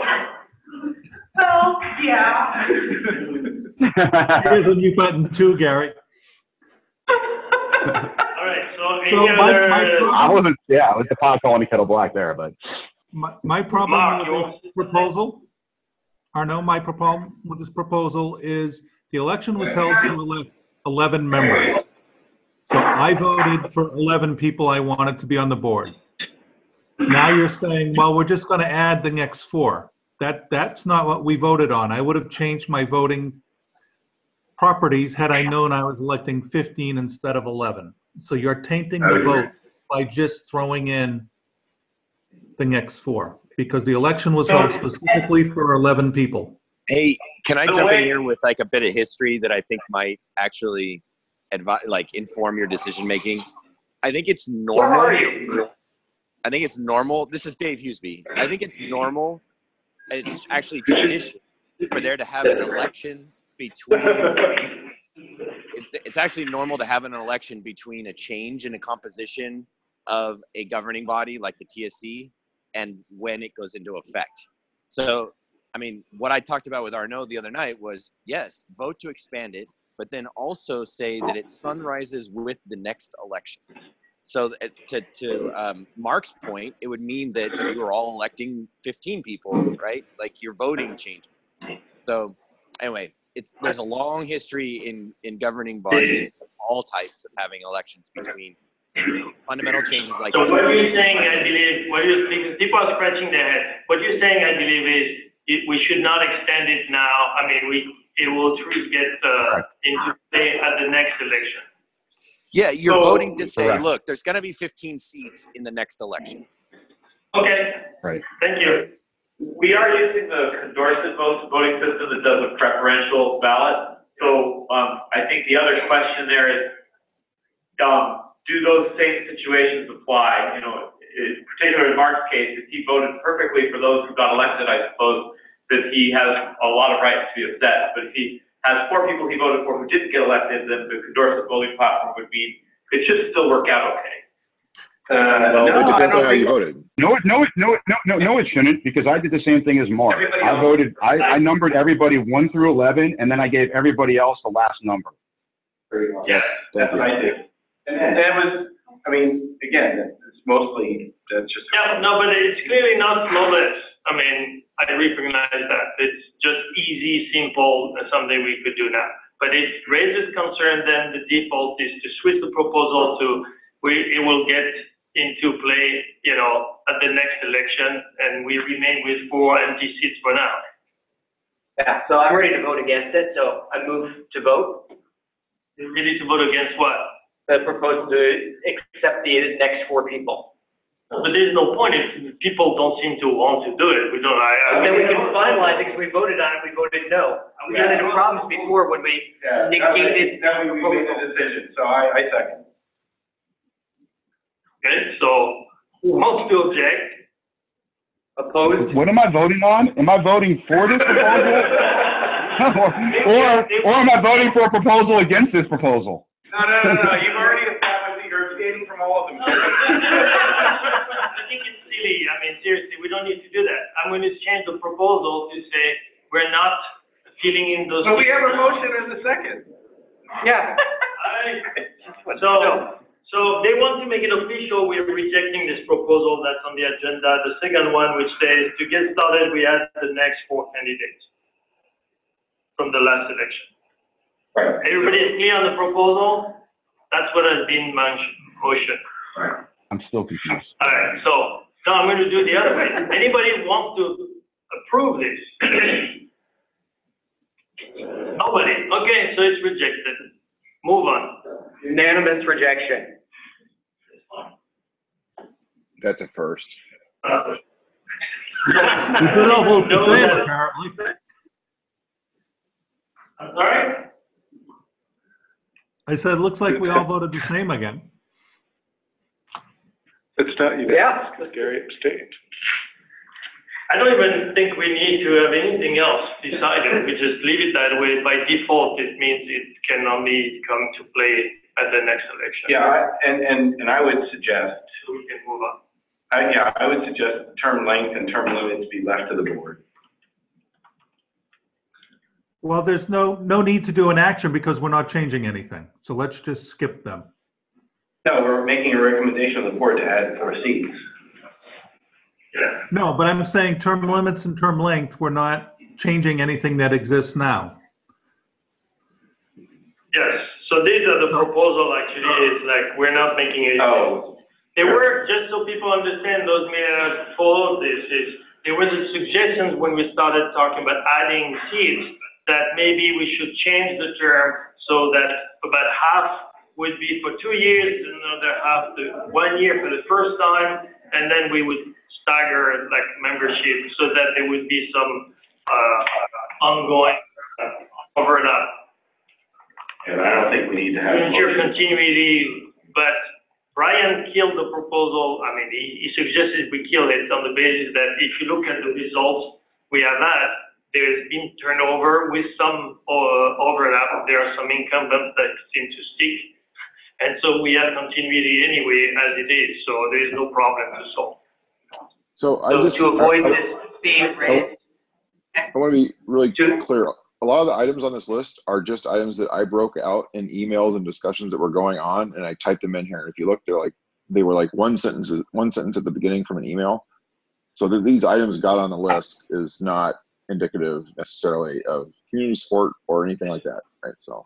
Well, yeah. Here's a new button too, Gary. all right, so any So my- other, my- I wasn't, yeah, with the pot calling the kettle black there, but. My, my problem Mark, you with want- this proposal, Arno, my problem with this proposal is the election was held to elect eleven members. So I voted for eleven people I wanted to be on the board. Now you're saying, well, we're just going to add the next four. That, that's not what we voted on. I would have changed my voting properties had I known I was electing fifteen instead of eleven. So you're tainting I the would agree. vote by just throwing in the next four, because the election was held specifically for eleven people. Hey, can I The jump in way- here with like a bit of history that I think might actually advise, like inform your decision making? I think it's where normal. are you? I think it's normal. This is Dave Huseby. I think it's normal. It's actually tradition for there to have an election between. it- It's actually normal to have an election between a change in the composition of a governing body like the T S C and when it goes into effect. So, I mean, what I talked about with Arnaud the other night was, yes, vote to expand it, but then also say that it sunrises with the next election. So that- to, to um, Mark's point, it would mean that you're all electing fifteen people, right? Like your voting changes. So anyway, it's there's a long history in in governing bodies of all types of having elections between fundamental changes like So this. what you're saying, I believe, what you're, because people are scratching their head. What you're saying, I believe, is it, we should not extend it now. I mean, we it will truly get uh, into play at the next election. Yeah, you're So- voting to say, Correct. look, there's going to be fifteen seats in the next election. Okay, Right. thank you. We are using the Condorcet vote voting system that does a preferential ballot. So, um, I think the other question there is, um, do those same situations apply? You know, in particular in Mark's case, if he voted perfectly for those who got elected, I suppose that he has a lot of rights to be upset. But if he has four people he voted for who didn't get elected, then the Condorcet voting platform would mean it should still work out okay. Uh, Well, no, it I depends don't on how you think- voted. No, it, no, it, no, it- no, no, no, it shouldn't, because I did the same thing as Mark. Everybody I else- voted, I, I numbered everybody one through eleven, and then I gave everybody else the last number. Very well. Yes, thank That's you. what I did. And, and that was, I mean, again, it's mostly, that's just. Yeah, no, but it's clearly not flawless. I mean, I recognize that. It's just easy, simple, and something we could do now. But if it raises concern, then the default is to switch the proposal to, we, it will get into play, you know, at the next election, and we remain with four empty seats for now. Yeah, so I'm ready to vote against it, so I move to vote. You need to vote against what? The proposal to accept the next four people. But there's no point if people don't seem to want to do it. We don't, I, I. Then we can finalize it, because we voted on it, we voted no. We had any problems before when we Yeah, that way- negated. That way we made the decision, so I, I second. Okay, so who wants to object? Opposed? What am I voting on? Am I voting for this proposal? Or, or, or am I voting for a proposal against this proposal? No, no, no, no, you've already established that you're abstaining from all of them. I think it's silly. I mean, seriously, we don't need to do that. I'm going to change the proposal to say we're not filling in those. But we have a motion and a second. Yeah. I- So, so they want to make it official, we're rejecting this proposal that's on the agenda. The second one, which says to get started, we add the next four candidates from the last election. Right. Everybody is clear on the proposal? That's what has been my motion. Right. I'm still confused. All right, so now I'm going to do it the other way. Anybody want to approve this? Nobody. Okay, so it's rejected. Move on. Unanimous rejection. That's a first. Uh, We could all vote the No, same, that- apparently. I'm sorry? I said, it looks like we all voted the same again. It's not Yeah. unanimous. Gary abstained. I don't even think we need to have anything else decided. We just leave it that way. By default, it means it can only come to play at the next election. Yeah, I- and, and, and I would suggest, So we can move on. I, yeah, I would suggest term length and term limits be left to the board. Well, there's no, no need to do an action because we're not changing anything. So let's just skip them. No, we're making a recommendation of the board to add four seats. Yeah. No, but I'm saying term limits and term length, we're not changing anything that exists now. Yes, so these are the proposal actually is like, we're not making it. Oh. There were, just so people understand, those mayors follow this, is there was a suggestion when we started talking about adding seats that maybe we should change the term so that about half would be for two years, another half to one year for the first time, and then we would stagger like membership so that there would be some uh, ongoing uh, overlap. And I don't think we need to have. a Ensure motion. continuity, but Brian killed the proposal. I mean, he, he suggested we kill it on the basis that if you look at the results we have had, there's been turnover with some uh, overlap. There are some incumbents that seem to stick. And so we have continuity anyway as it is, so there is no problem to solve. So I So just, to avoid I- I- this being raised, I want to be really To- clear. A lot of the items on this list are just items that I broke out in emails and discussions that were going on, and I typed them in here. And if you look, they're like, they were like one sentence, one sentence at the beginning from an email. So that these items got on the list is not indicative necessarily of community support or anything like that, right? So.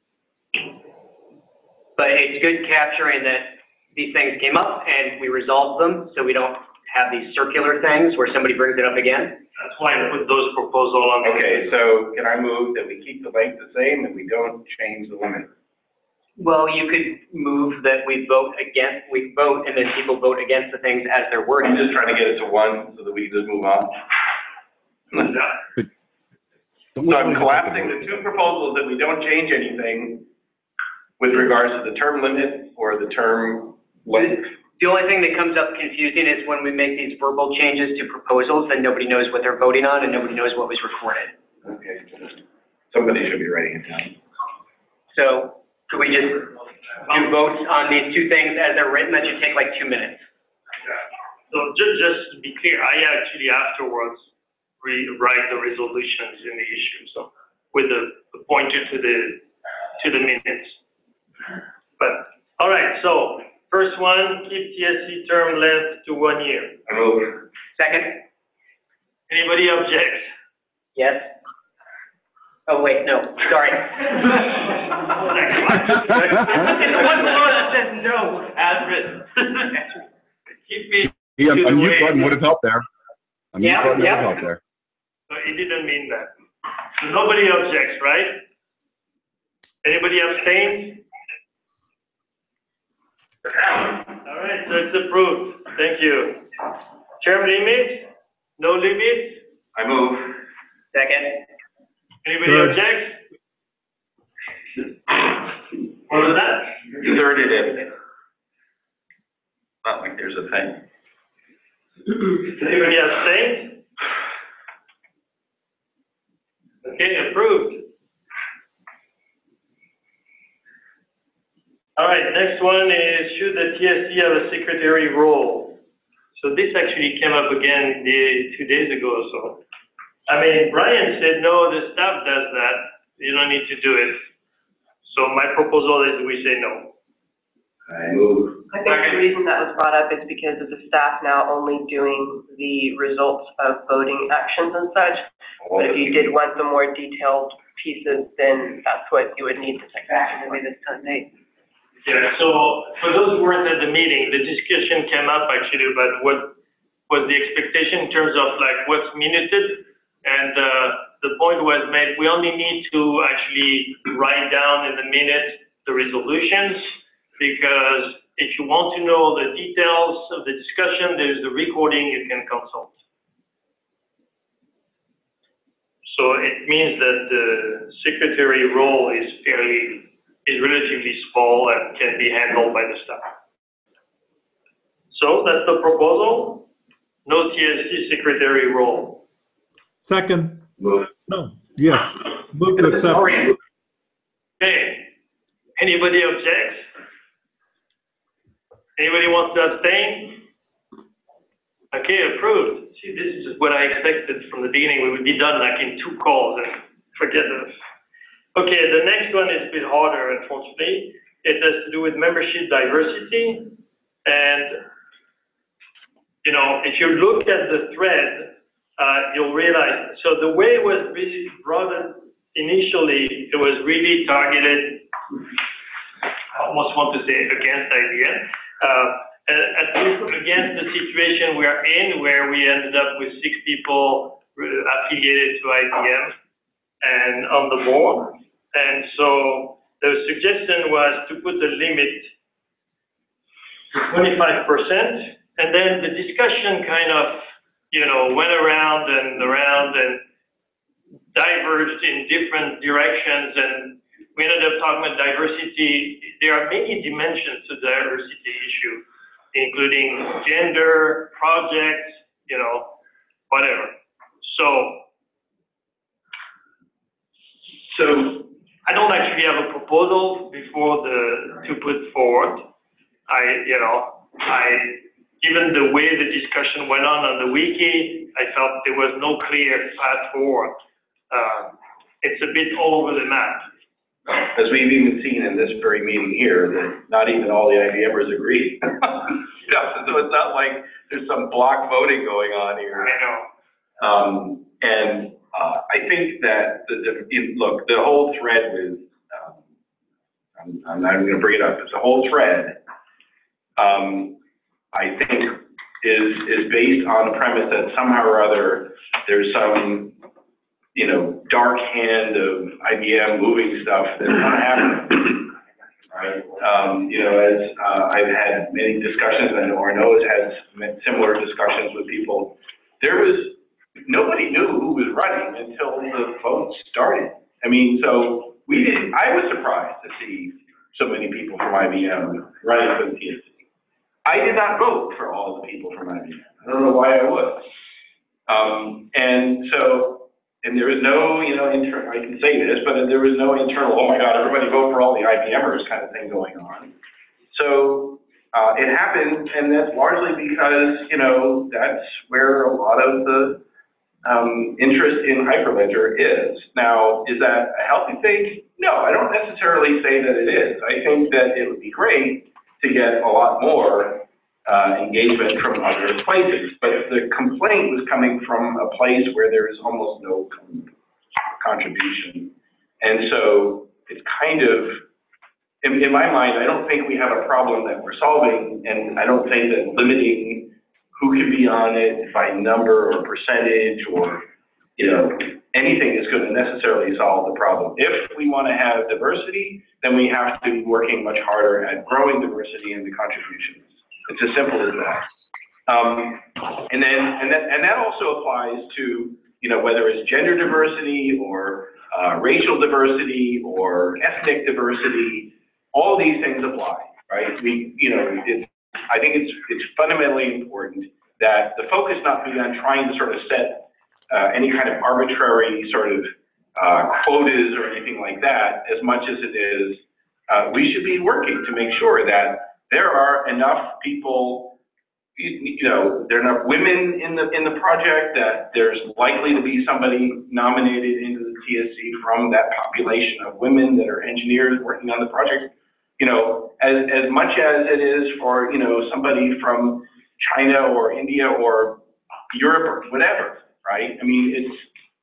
But it's good capturing that these things came up and we resolved them, so we don't have these circular things where somebody brings it up again. That's why I put those proposals on. Okay, so can I move that we keep the length the same and we don't change the limit? Well, you could move that we vote against, we vote and then people vote against the things as they're worded. I'm just trying to get it to one so that we can just move on. So I'm collapsing the two proposals that we don't change anything with regards to the term limit or the term length. The only thing that comes up confusing is when we make these verbal changes to proposals, then nobody knows what they're voting on and nobody knows what was recorded. Okay. Somebody should be writing it down. So could we just do votes on these two things as they're written? That should take like two minutes. So just, just to be clear, I actually afterwards rewrite the resolutions in the issue, so with the, the pointer to the, to the minutes. But, all right, so first one, keep T S C term length to one year. I move. Second? Anybody object? Yes? Oh, wait, no, sorry. It's the one below that says no. As written. Keep me. Yeah, to a the mute way- button would have helped there. A mute Yeah, button would yeah. have helped there. So it didn't mean that. So nobody objects, right? Anybody abstain? All right, so it's approved. Thank you. Term limit? No limit? I move. Second? Anybody Good. object? What was that? You thirded it. Not like there's a thing. Anybody abstain? Okay, approved. All right, next one is, should the T S C have a secretary role? So this actually came up again the, two days ago or so. I mean, Brian said, no, the staff does that. You don't need to do it. So my proposal is we say no. I move. I think the reason that was brought up is because of the staff now only doing the results of voting actions and such. But if you did want the more detailed pieces, then that's what you would need the secretary to be this Sunday. Yeah, so for those who weren't at the meeting, the discussion came up actually about what was the expectation in terms of like what's minuted. And uh, the point was made, we only need to actually write down in the minute the resolutions, because if you want to know the details of the discussion, there's the recording you can consult. So it means that the secretary role is fairly, is relatively small and can be handled by the staff. So that's the proposal. No T S C secretary role. Second, Move. no, yes, move to accept. Okay, anybody objects? Anybody wants to abstain? Okay, approved. See, this is what I expected from the beginning. We would be done like in two calls and forget it. Okay, the next one is a bit harder, unfortunately. It has to do with membership diversity. And, you know, if you look at the thread, uh, you'll realize, so the way it was really brought in initially, it was really targeted, I almost want to say against I B M, uh, at least against the situation we are in, where we ended up with six people affiliated to I B M and on the board. And so the suggestion was to put the limit to twenty-five percent, and then the discussion kind of, you know, went around and around and diverged in different directions, and we ended up talking about diversity. There are many dimensions to the diversity issue, including gender, projects, you know, whatever. So, so I don't actually have a proposal before the, to put forward. I, you know, I, given the way the discussion went on on the wiki, I felt there was no clear path forward. Uh, it's a bit all over the map. As we've even seen in this very meeting here, that not even all the I B Mers agree. Yeah, so it's not like there's some block voting going on here. I know. Um, and Uh, I think that the, the, in- look, the whole thread with, um, I'm, I'm not even gonna bring it up, it's a whole thread, um, I think is, is based on the premise that somehow or other, there's some, you know, dark hand of I B M moving stuff that's not happening. Right? Um, you know, as, uh, I've had many discussions, I know Arnaud has had similar discussions with people. There was, nobody knew who was running until the vote started. I mean, so we didn't, I was surprised to see so many people from I B M running for the T S C. I did not vote for all the people from I B M. I don't know why I would. Um, and so, and there was no, you know, inter I can say this, but there was no internal, oh my God, everybody vote for all the IBMers kind of thing going on. So uh, it happened, and that's largely because, you know, that's where a lot of the um, interest in Hyperledger is. Now, is that a healthy thing? No, I don't necessarily say that it is. I think that it would be great to get a lot more uh, engagement from other places, but the complaint was coming from a place where there is almost no contribution. And so it's kind of, in, in my mind, I don't think we have a problem that we're solving, and I don't think that limiting who can be on it by number or percentage or, you know, anything is going to necessarily solve the problem. If we want to have diversity, then we have to be working much harder at growing diversity in the contributions. It's as simple as that. Um, and then, and that, and that also applies to, you know, whether it's gender diversity or uh, racial diversity or ethnic diversity, all these things apply, right? We, you know, it, I think it's, it's fundamentally important that the focus not be on trying to sort of set uh, any kind of arbitrary sort of uh, quotas or anything like that, as much as it is, uh, we should be working to make sure that there are enough people, you, you know, there are enough women in the in the project that there's likely to be somebody nominated into the T S C from that population of women that are engineers working on the project. You know, as as much as it is for, you know, somebody from China or India or Europe or whatever, right? I mean, it's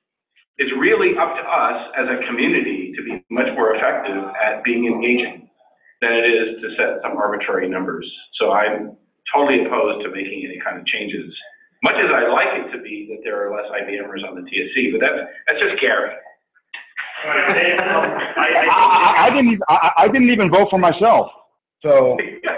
it's really up to us as a community to be much more effective at being engaging than it is to set some arbitrary numbers. So I'm totally opposed to making any kind of changes, much as I like it to be that there are less I B Mers on the T S C, but that's, that's just Gary. Alright, Dave, um, I, I, I, I, I didn't even, I, I didn't even vote for myself, so.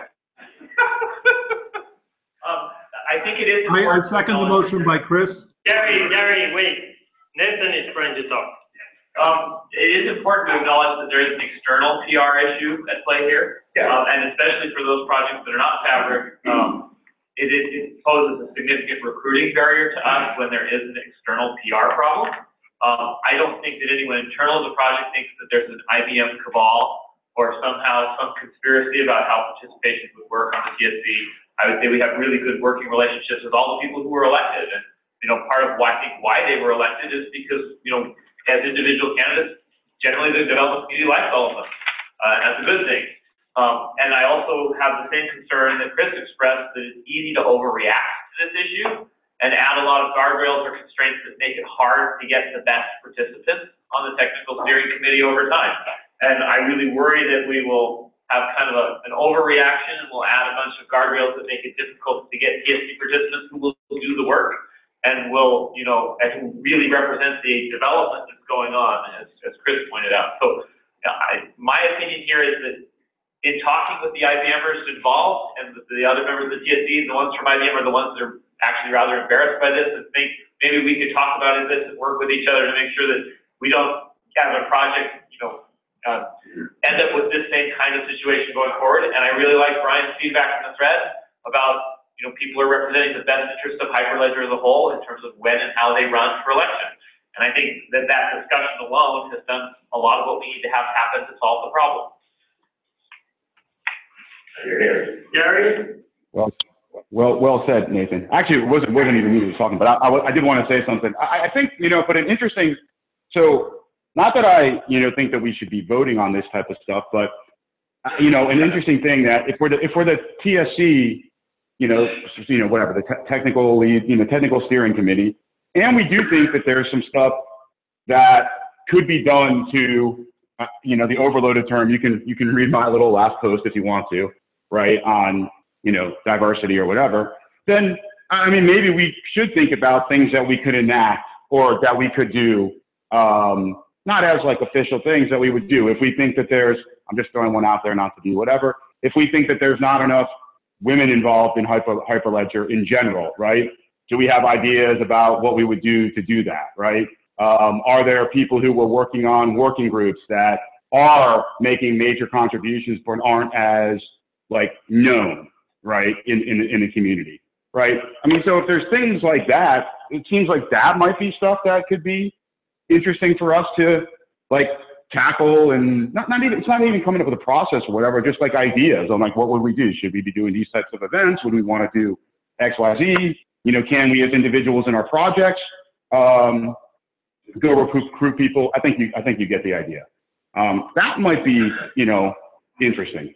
Um, I think it is. I, I important to second the acknowledge- motion by Chris. Gary, Gary, wait. Nathan is trying to talk. Um, it is important to acknowledge that there is an external P R issue at play here. Yeah. Um, and especially for those projects that are not Fabric, um, it, it, it poses a significant recruiting barrier to us when there is an external P R problem. Um, I don't think that anyone internal to the project thinks that there's an I B M cabal or somehow some conspiracy about how participation would work on the T S C. I would say we have really good working relationships with all the people who were elected. And, you know, part of why I think why they were elected is because, you know, as individual candidates, generally the development community likes all of them. Uh, and that's a good thing. Um, and I also have the same concern that Chris expressed, that it's easy to overreact to this issue and add a lot of guardrails or constraints that make it hard to get the best participants on the technical steering committee over time. And I really worry that we will have kind of a, an overreaction, and we'll add a bunch of guardrails that make it difficult to get T S C participants who will do the work and will, you know, and who really represent the development that's going on, as, as Chris pointed out. So I, my opinion here is that in talking with the I B Mers involved and the, the other members of the T S C, the ones from I B M are the ones that are actually rather embarrassed by this and think maybe we could talk about this and work with each other to make sure that we don't have a project, you know, uh, end up with this same kind of situation going forward. And I really like Brian's feedback in the thread about, you know, people are representing the best interest of Hyperledger as a whole in terms of when and how they run for election. And I think that that discussion alone has done a lot of what we need to have happen to solve the problem. Gary? Well, well, well said, Nathan. Actually, it wasn't, wasn't even me who was talking, but I, I, I did want to say something. I, I think, you know, but an interesting, so not that I, you know, think that we should be voting on this type of stuff, but, uh, you know, an interesting thing that if we're the, if we're the T S C, you know, you know, whatever, the te technical lead, you know, technical steering committee, and we do think that there's some stuff that could be done to, uh, you know, the overloaded term. You can, you can read my little last post if you want to, right, on, you know, diversity or whatever. Then, I mean, maybe we should think about things that we could enact or that we could do, um, not as like official things that we would do. If we think that there's, I'm just throwing one out there not to do whatever. If we think that there's not enough women involved in Hyper, Hyperledger in general, right? Do we have ideas about what we would do to do that, right? Um, are there people who were working on working groups that are making major contributions but aren't as like known, right, in, in, in the community, right? I mean, so if there's things like that, it seems like that might be stuff that could be interesting for us to like tackle, and not, not even, it's not even coming up with a process or whatever, just like ideas on like, what would we do? Should we be doing these types of events? Would we want to do X, Y, Z? You know, can we as individuals in our projects, um, go recruit, recruit people? I think you, I think you get the idea. Um, that might be, you know, interesting.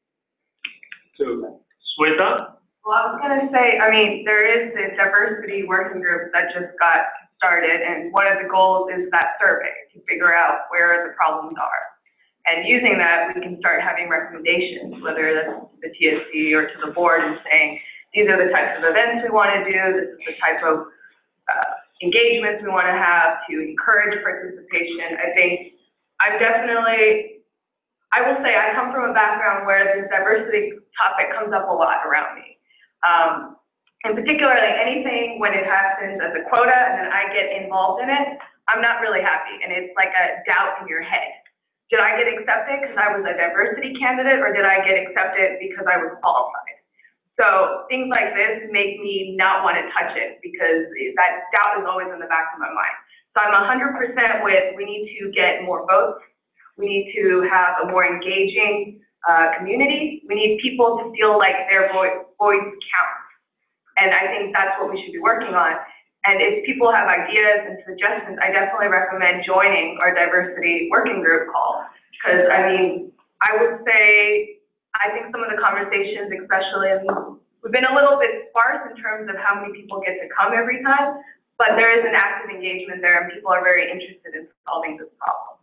So, Sweta? Well, I was gonna say, I mean, there is this diversity working group that just got started, and one of the goals is that survey to figure out where the problems are. And using that, we can start having recommendations, whether that's to the T S C or to the board, and saying, these are the types of events we want to do, this is the type of uh, engagements we want to have to encourage participation. I think I've definitely, I will say I come from a background where this diversity topic comes up a lot around me. Um, in particular, like anything when it happens as a quota and then I get involved in it, I'm not really happy. And it's like a doubt in your head. Did I get accepted because I was a diversity candidate, or did I get accepted because I was qualified? So things like this make me not want to touch it because that doubt is always in the back of my mind. So I'm one hundred percent with, we need to get more votes. We need to have a more engaging uh, community. We need people to feel like their voice, voice counts. And I think that's what we should be working on. And if people have ideas and suggestions, I definitely recommend joining our diversity working group call. Because I mean, I would say, I think some of the conversations, especially, we've been a little bit sparse in terms of how many people get to come every time, but there is an active engagement there and people are very interested in solving this problem.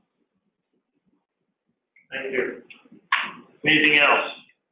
Thank you. Anything else?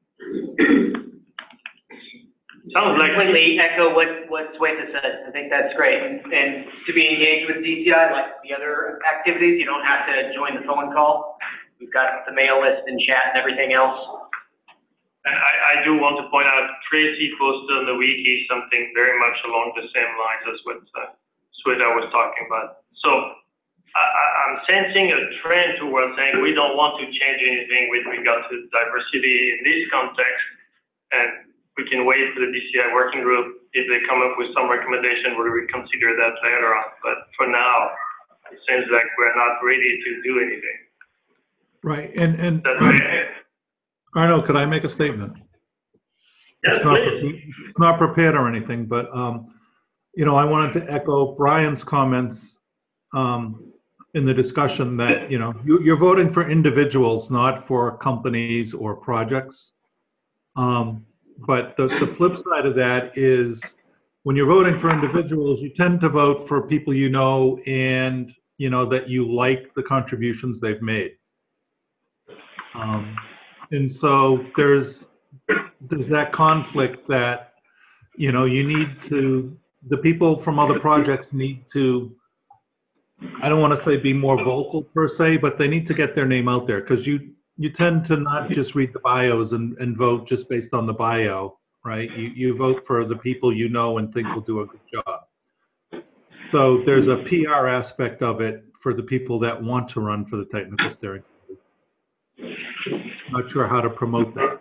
Sounds like. Completely echo what, what Sweta said. I think that's great. And, and to be engaged with D C I, like the other activities, you don't have to join the phone call. We've got the mail list and chat and everything else. And I, I do want to point out, Tracy posted on the wiki something very much along the same lines as what uh, Sweta was talking about. So I, I'm sensing a trend towards saying we don't want to change anything with regard to diversity in this context, and we can wait for the D C I working group. If they come up with some recommendation, we'll reconsider that later on. But for now, it seems like we're not ready to do anything. Right, and, and That's right. Arno, could I make a statement? Yes, it's, not, please. it's not prepared or anything, but, um, you know, I wanted to echo Brian's comments um, in the discussion that, you know, you, you're voting for individuals, not for companies or projects. Um, but the, the flip side of that is when you're voting for individuals, you tend to vote for people you know and, you know, that you like the contributions they've made. Um, And so there's there's that conflict that, you know, you need to, the people from other projects need to, I don't want to say be more vocal per se, but they need to get their name out there, because you you tend to not just read the bios and, and vote just based on the bio, right? You, you vote for the people you know and think will do a good job. So there's a P R aspect of it for the people that want to run for the technical steering committee. Not sure how to promote that.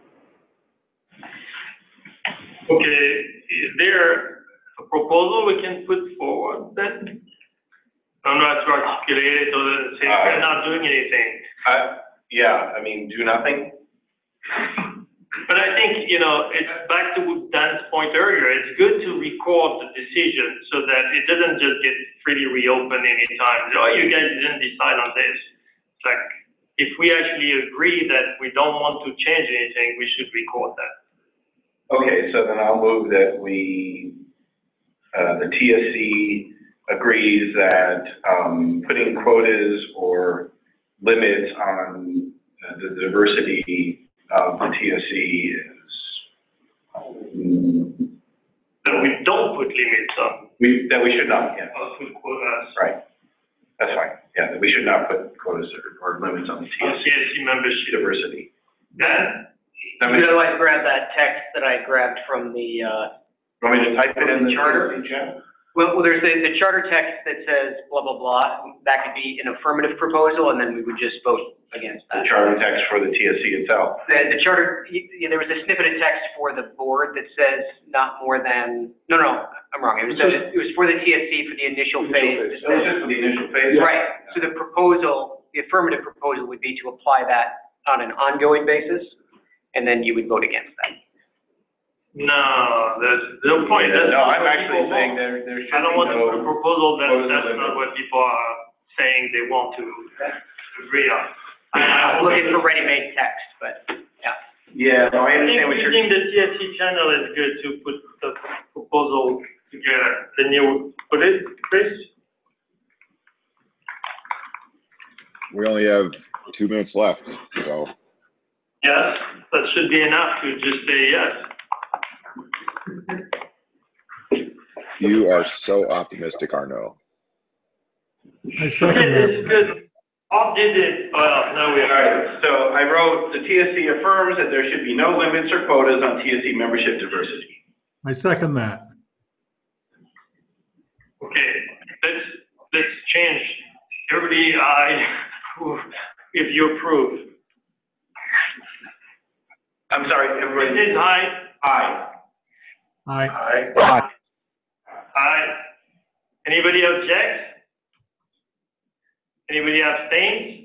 Okay, is there a proposal we can put forward then? I'm not to articulate it or say Uh, we're not doing anything. I, yeah, I mean, do nothing. But I think, you know, it's back to Dan's point earlier, it's good to record the decision so that it doesn't just get freely reopened anytime. Oh, you guys didn't decide on this. It's like, if we actually agree that we don't want to change anything, we should record that. Okay, so then I'll move that we, uh, the T S C agrees that, um, putting quotas or limits on uh, the diversity of the T S E is, um, That we don't put limits on, we, that we should not, yeah, uh, food quotas, right. That's fine, yeah, that we should not put quotas or, or limits on the T on S T S C E membership. diversity. Dan? That makes- Could I grab that text that I grabbed from the, uh, Want me to type it in the Charter? Jen? well, well, there's the, the charter text that says blah, blah, blah. That could be an affirmative proposal, and then we would just vote against The that. charter text for the T S E itself. The, the charter, y- y- there was a snippet of text for the board that says not more than, no, no, I'm wrong. It was, it was for the T S C for the initial phase. That was just for the initial phase? Right, so the proposal, the affirmative proposal would be to apply that on an ongoing basis, and then you would vote against that. No, there's no point. That's No, not I'm what actually people saying want. there, there should I don't be want to put a no. proposal that, quotas or that's not limits. what people are saying they want to agree on. I'm looking for ready-made text, but, yeah. Yeah, no, I I think understand what you're. using the T S C channel is good to put the proposal together. Then you put it, Chris? We only have two minutes left, so Yes, that should be enough to just say yes. you are so optimistic, Arnaud. I Okay, second this that. is good. Bob did it, well, no, we All right, so I wrote, the T S C affirms that there should be no limits or quotas on T S C membership diversity. I second that. Okay, let's, let's change. Everybody, I, if you approve. I'm sorry, everybody. It is aye. Aye. Aye. Aye. Aye. Anybody object? Anybody abstain?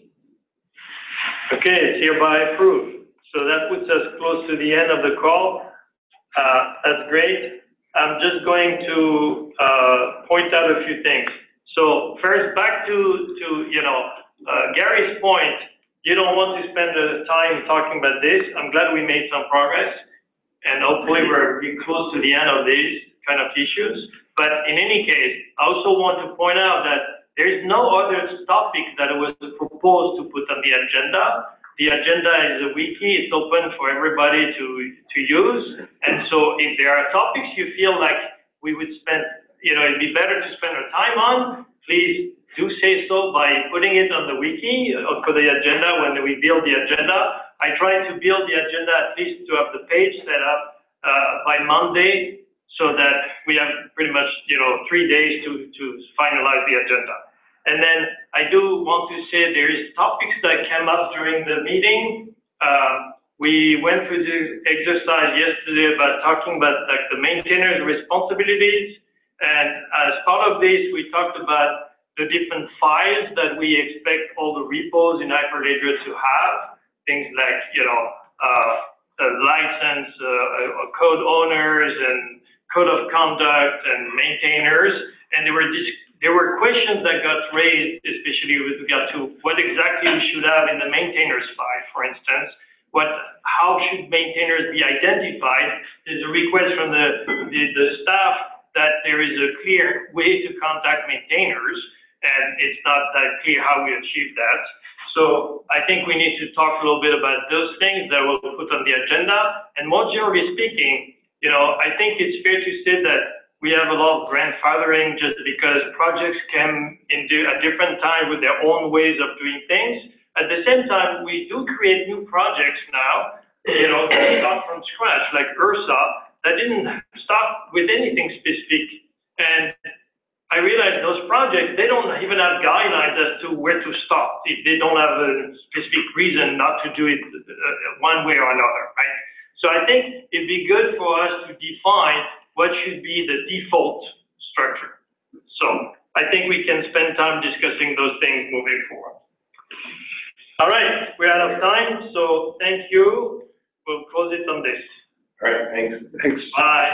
Okay, it's hereby approved. So that puts us close to the end of the call. Uh, that's great. I'm just going to, uh, point out a few things. So first, back to, to, you know, uh, Gary's point, you don't want to spend the time talking about this. I'm glad we made some progress, and hopefully we're we're close to the end of these kind of issues. But in any case, I also want to point out that there is no other topic that was proposed to put on the agenda. The agenda is a wiki, it's open for everybody to, to use. And so if there are topics you feel like we would spend, you know, it'd be better to spend our time on, please do say so by putting it on the wiki for the agenda when we build the agenda. I try to build the agenda at least to have the page set up uh, by Monday so that we have pretty much, you know, three days to, to finalize the agenda. And then I do want to say there is topics that came up during the meeting. Uh, we went through the exercise yesterday about talking about like the maintainer's responsibilities. And as part of this, we talked about the different files that we expect all the repos in Hyperledger to have. Things like, you know, uh, the license, uh, code owners and code of conduct and maintainers. And there were these There were questions that got raised, especially with regard to what exactly we should have in the maintainers file, for instance. What, how should maintainers be identified? There's a request from the, the, the staff that there is a clear way to contact maintainers, and it's not that clear how we achieve that. So I think we need to talk a little bit about those things that we'll put on the agenda. And more generally speaking, you know, I think it's fair to say that we have a lot of grandfathering just because projects came into a different time with their own ways of doing things. At the same time, we do create new projects now, you know, that start from scratch, like URSA, that didn't start with anything specific. And I realize those projects, they don't even have guidelines as to where to start if they don't have a specific reason not to do it one way or another, right? So I think it'd be good for us to define what should be the default structure. So I think we can spend time discussing those things moving forward. All right, we're out of time, so thank you. We'll close it on this. All right, thanks. Thanks. Bye.